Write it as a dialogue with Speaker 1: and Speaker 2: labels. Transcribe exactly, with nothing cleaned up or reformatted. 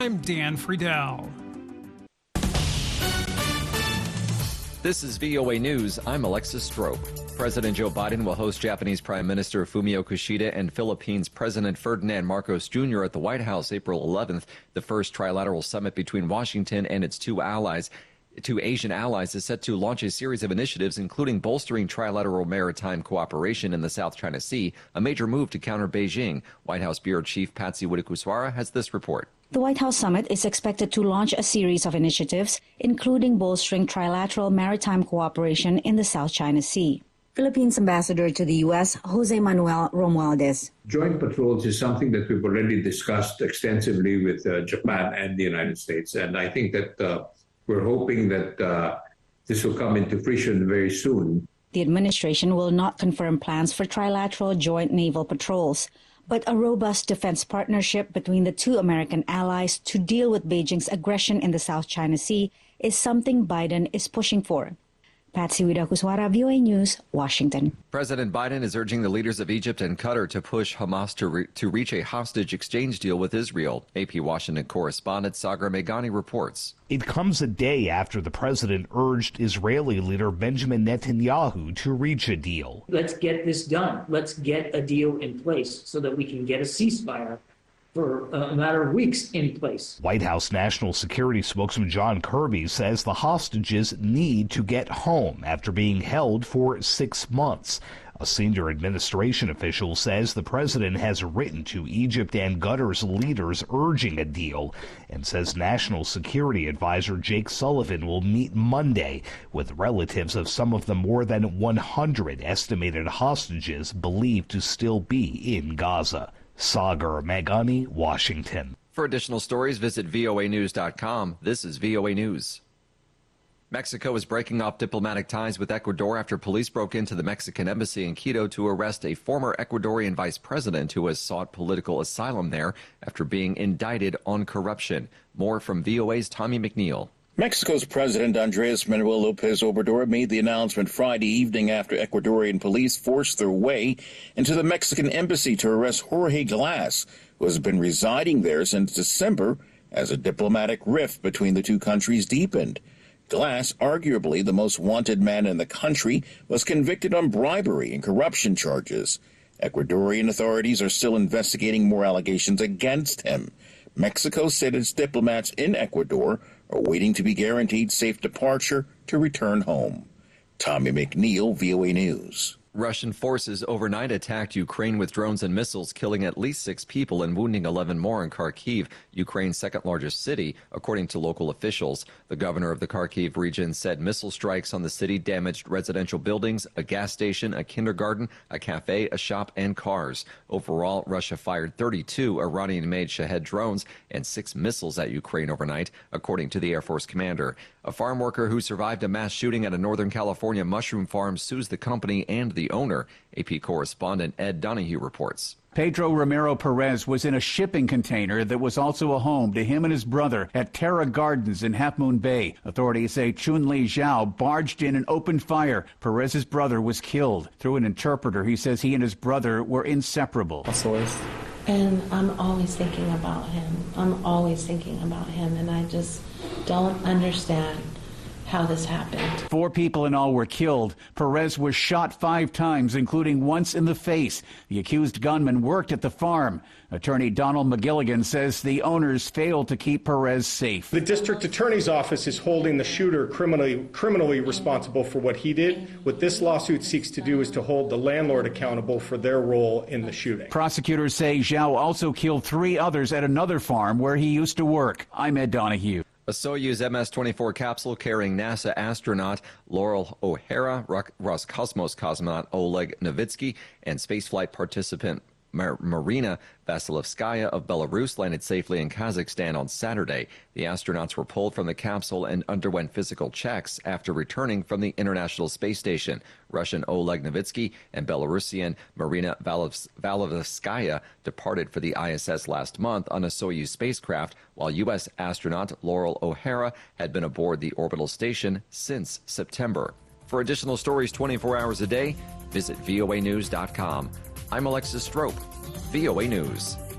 Speaker 1: I'm Dan Friedel.
Speaker 2: This is V O A News. I'm Alexis Strope. President Joe Biden will host Japanese Prime Minister Fumio Kishida and Philippines President Ferdinand Marcos Junior at the White House April eleventh, the first trilateral summit between Washington and its two allies. Two Asian allies is set to launch a series of initiatives, including bolstering trilateral maritime cooperation in the South China Sea, a major move to counter Beijing. White House Bureau Chief Patsy Widakuswara has this report.
Speaker 3: The White House summit is expected to launch a series of initiatives, including bolstering trilateral maritime cooperation in the South China Sea. Philippines Ambassador to the U S, Jose Manuel Romualdez.
Speaker 4: Joint patrols is something that we've already discussed extensively with uh, Japan and the United States. And I think that uh, we're hoping that uh, this will come into fruition very soon.
Speaker 3: The administration will not confirm plans for trilateral joint naval patrols, but a robust defense partnership between the two American allies to deal with Beijing's aggression in the South China Sea is something Biden is pushing for. Patsy Widakuswara, V O A News, Washington.
Speaker 2: President Biden is urging the leaders of Egypt and Qatar to push Hamas to, re- to reach a hostage exchange deal with Israel. A P Washington correspondent Sagar Meghani reports.
Speaker 5: It comes a day after the president urged Israeli leader Benjamin Netanyahu to reach a deal.
Speaker 6: Let's get this done. Let's get a deal in place so that we can get a ceasefire for a matter of weeks in place.
Speaker 5: White House National Security spokesman John Kirby says the hostages need to get home after being held for six months. A senior administration official says the president has written to Egypt and Qatar's leaders urging a deal, and says National Security Advisor Jake Sullivan will meet Monday with relatives of some of the more than one hundred estimated hostages believed to still be in Gaza. Sagar Meghani, Washington.
Speaker 2: For additional stories, visit V O A news dot com. This is V O A News. Mexico is breaking off diplomatic ties with Ecuador after police broke into the Mexican embassy in Quito to arrest a former Ecuadorian vice president who has sought political asylum there after being indicted on corruption. More from V O A's Tommy McNeil.
Speaker 7: Mexico's President Andrés Manuel López Obrador made the announcement Friday evening after Ecuadorian police forced their way into the Mexican embassy to arrest Jorge Glass, who has been residing there since December as a diplomatic rift between the two countries deepened. Glass, arguably the most wanted man in the country, was convicted on bribery and corruption charges. Ecuadorian authorities are still investigating more allegations against him. Mexico said its diplomats in Ecuador are waiting to be guaranteed safe departure to return home. Tommy McNeil, V O A News.
Speaker 2: Russian forces overnight attacked Ukraine with drones and missiles, killing at least six people and wounding eleven more in Kharkiv, Ukraine's second largest city, according to local officials. The governor of the Kharkiv region said missile strikes on the city damaged residential buildings, a gas station, a kindergarten, a cafe, a shop, and cars. Overall, Russia fired thirty-two Iranian-made Shahed drones and six missiles at Ukraine overnight, according to the Air Force commander. A farm worker who survived a mass shooting at a Northern California mushroom farm sues the company and the owner. A P correspondent Ed Donahue reports.
Speaker 8: Pedro Romero Perez was in a shipping container that was also a home to him and his brother at Terra Gardens in Half Moon Bay. Authorities say Chun Li Zhao barged in and opened fire. Perez's brother was killed. Through an interpreter, he says he and his brother were inseparable.
Speaker 9: And I'm always thinking about him. I'm always thinking about him, and I just don't understand how this happened.
Speaker 8: Four people in all were killed. Perez was shot five times, including once in the face. The accused gunman worked at the farm. Attorney Donald McGilligan says the owners failed to keep Perez safe.
Speaker 10: The district attorney's office is holding the shooter criminally, criminally responsible for what he did. What this lawsuit seeks to do is to hold the landlord accountable for their role in the shooting.
Speaker 8: Prosecutors say Zhao also killed three others at another farm where he used to work. I'm Ed Donahue.
Speaker 2: A Soyuz M S twenty-four capsule carrying NASA astronaut Laurel O'Hara, Roscosmos cosmonaut Oleg Novitsky, and spaceflight participant Mar- Marina Vasilevskaya of Belarus landed safely in Kazakhstan on Saturday. The astronauts were pulled from the capsule and underwent physical checks after returning from the International Space Station. Russian Oleg Novitsky and Belarusian Marina Vasilevskaya departed for the I S S last month on a Soyuz spacecraft, while U S astronaut Laurel O'Hara had been aboard the orbital station since September. For additional stories twenty-four hours a day, visit V O A news dot com. I'm Alexis Strope, V O A News.